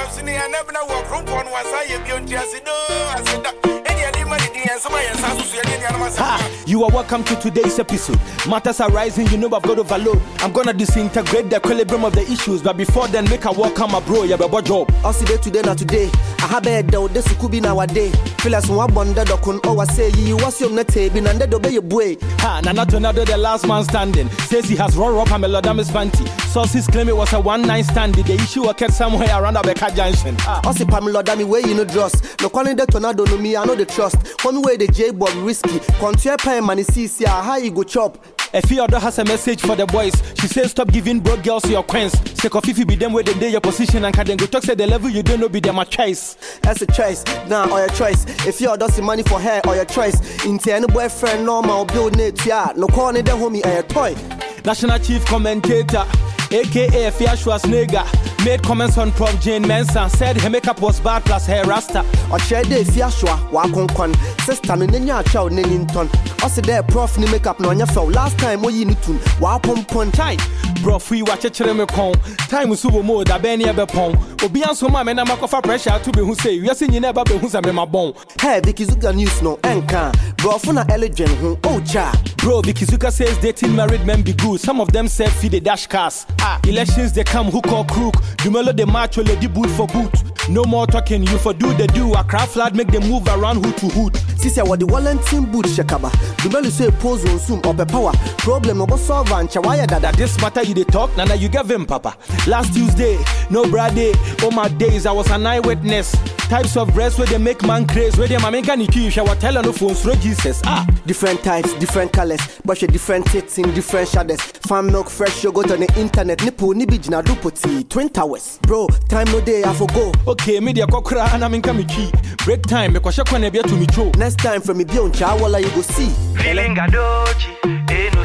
You are welcome to today's episode. Matters are rising, you know I've got overload. I'm gonna disintegrate the equilibrium of the issues, but before then, make a welcome my bro, you have a job. I'll see today, not today. I have a doubt, this could be nowadays. Feel as one wonder, oh, I say, you was your net, and then obey your boy. Ha, not another, the last man standing. Says he has run up a melodamus panty. Sources claim it was a one-night stand. The issue occurred somewhere around Abeka Junction. I see Pamela Dami way you know trust. No calling the tornado no me, I know the trust. One way the J-Bob risky. Continue paying money, see, how you go chop. Efiodo has a message for the boys. She says stop giving broke girls your coins. Sake of if you be them where they day your position and can then go talk say the level you don't know be them a choice. That's a choice, nah, or your choice. If you does the money for her or your choice. Into any boyfriend normal build net, yeah. No calling the homie or your toy. National Chief Commentator, aka Fia Schwarzenegger, made comments on Prof. Jane Mensah. Said her makeup was bad plus hair rasta. Or share the Fia Shwa, Wakon, sister no Nenya Chow Nenington. Also there Prof ni makeup no nya fell. Last time we you need to Wapon Pon time. Bro, free watch a cheremecon. Time is super more than Benny Ebepon. Obian so my man and Makofa pressure to be who say, you are seeing you never be who's a my bone. Hey, Vicky Zuka news no enka. Bro, Funa Elegant who, oh cha. Bro, Vicky Zuka says dating married men be good. Some of them say feed the dash cars. Elections they come hook or crook. Dumelo the march will the boot for boot. No more talking, you for do the do. A craft flat make them move around hood to hood. Sisi what the Wallington boot shakaba. Dumelo say pose on soon up a power. Problem no solve and chawaya dada. This matter you they talk, nana you give him papa. Last Tuesday, no brady. All my days I was an eyewitness. Types of breasts where they make man crazy. Where they mamika ni kish, I was telling no phones through Jesus. Different types, different colors, but she different tits in different shadows. Farm milk fresh yogurt on the internet. Nipu nibijina dupoti, Twin Towers. Bro, time no day I forgo. Okay, media kokra and I'm in kamichi. Break time, me kwasha kwane bia to me cho. Next time from me beyond chawala you go see. Feeling gadochi, no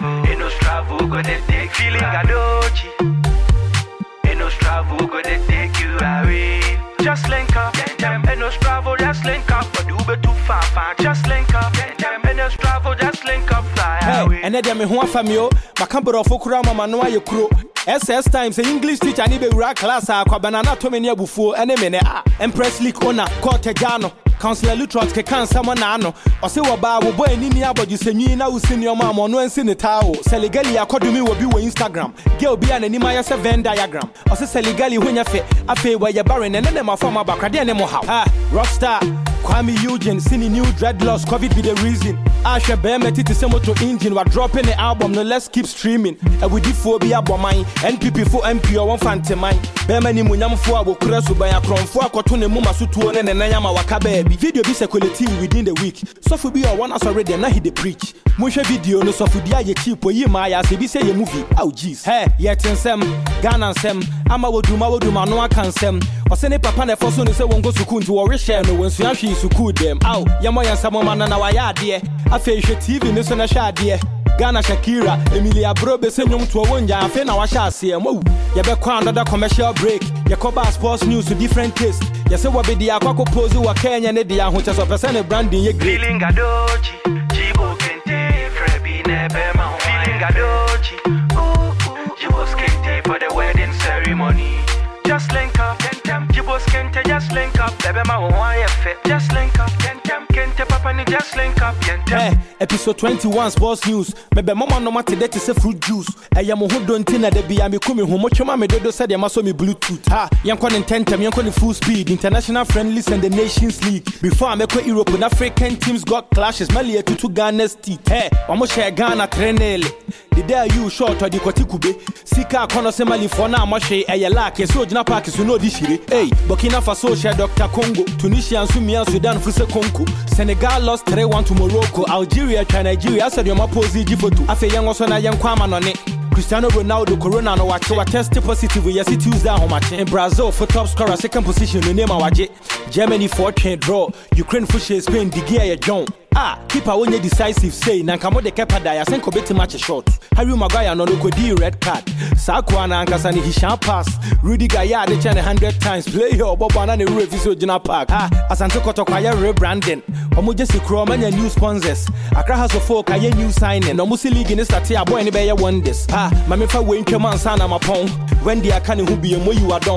stravo, go de take. Feeling gadochi, no stravo, go de take you away. Just link up, no stravo, just link up. But Uber too far, just link up, no stravo, just link up, fly away. And then me who famio, makambro fokura mama no aye kuro. SS times the English teacher ni be ra class kwa banana to me ne bufuo ene me ne Empress League owner Cortejano. Councillor Lutrot ke kan sama na ano ose wo ba wo boy ni abodu senyi na usini o ma mo no ensi ne tawo Seligali akodumi wo bi wo Instagram girl bi anani ma ya se Venn diagram ose Seligali honya fe afi wa ya barren ne ne ma form abakrade ne mo how Rockstar Kwame Eugene sini new dreadlocks COVID be the reason Asha Bemeti to moto engine wa dropping the album no let's keep streaming e we di fo bi aboman NPP for MP o won fanteman Bema ni munyamfo abokura so ban akronfo akoto ne mu masutuo ne nanyama wakabe video be circulating within the week. So for be one as already and now he dey preach. Musha video no so for be a cheap or ye maya se be say a movie. Oh jeez. Hey, yet in sem, Ghana sem, ama woduma no akan sem. Or send a papa ne for so say won go sukun to or share no when so she suku them. Ow, yamo yan samoma na wa ya de. Afi TV no so na sha de. Ghana Shakira, Emilia Brobe senyum to wonja afi na wa sha ase mo. Ye be kwa another commercial break. Ye cover sports news to different taste. Ye say what be the akwako pose wa Kenya ne dia ho cheso person branding ye great. Feeling gadochi, jibo kente, frebi nebe ma. Feeling gadochi, jibo kente for the wedding ceremony. Just link up, jibo kente, just link up. Bebe ma wa ye fit, just link up. Kente papa ni just link up. Hey, episode 21 sports news. Bebe mama no mate that is a fruit juice. Aya mo ho don tina de bia me kumi ho mo choma me dodo said ma so me bluetooth. Yankon in 10 time yankon full speed international friendlies and the Nations League. Before I make Europe and African teams got clashes. Mali to Ghana's teeth. Hey, omo share Ghana trenele. The day you short or the kotikube. Sika kono se Mali for na mo share aya like so jina park so no di shire. Hey, Burkina Faso share Dr. Congo. Tunisia and Sudan fuse Congo. Senegal lost 3-1 to Morocco. Algeria try Nigeria said your mapozi photo. Afe yang also na yang kwama no ne. Cristiano Ronaldo corona no watch so test positive yes Tuesday how much in Brazil for top scorer second position no name awaje. Germany 4-10 draw. Ukraine for Spain the gear John. Keeper when you decisive say Nankamo de Kepada ya senko beti match short. Harry Maguire no ko di red card. Sakwa na ankasa ni hishan pass. Rudy Gaya de chane 100 times play your bobo na ne reviso Jina Park. Asante Kotoko ya rebranding. Omo just kro manya new sponsors. Accra House of Folk aye new signing. No musi league ni start ya boy ni be ya wonders. Mame fa we ntwema ansa na mapon. When they are canning who be mo you are done.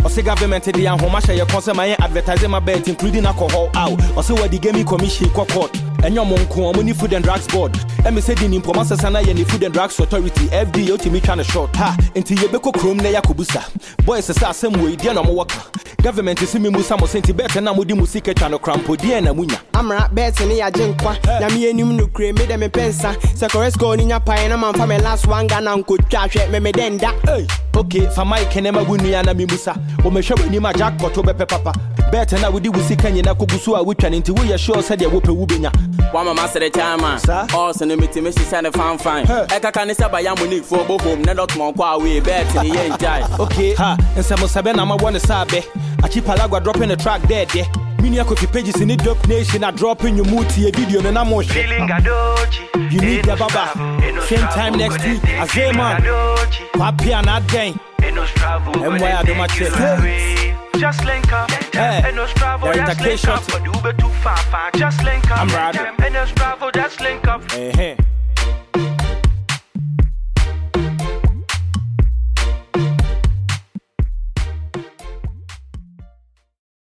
Or say government the and home share your concern my advertising my bet including alcohol out. Or say what the gaming commission court. And your monko money food and drugs board. And me said in Promasa Sana and the Food and Drugs Authority FDA to me trying to short. Ha into Yebeko Chrome ne Yakubusa. Boys a same way, dear no worker. Government is me Musa Mosenti better na mudi musika channel crampo dear na munya. Amra bet ni ya jinkwa. Na me enum no kre me dem pensa. Sekoresko ni nya pae na man fa me last one Ghana nko twahwe me denda. Okay, for my kenema wuni ana mi Musa. O me hwe ni ma jackpot obepe papa. Better na wudi musika nyina kogusu a wutwa nti we ya sure said ya wope wubenya. One mama said the chairman. Also, no meeting, Mrs. Santa Fan Fine. Eka can say by Yamunique for home, not more qua way, bet and he ain't die. Okay, ha, and some Sabena, I want to sabe. A cheap palagua dropping a track there. Mini coffee pages in the Dope Nation are dropping your mood to a video and I'm feeling gadochi. You need the baba. Same time next week, as a man. Papi and that gang. And why I do my check. Just link up, and no travel, just link up. But Uber too far, just link up. I'm riding. And no travel, just link up.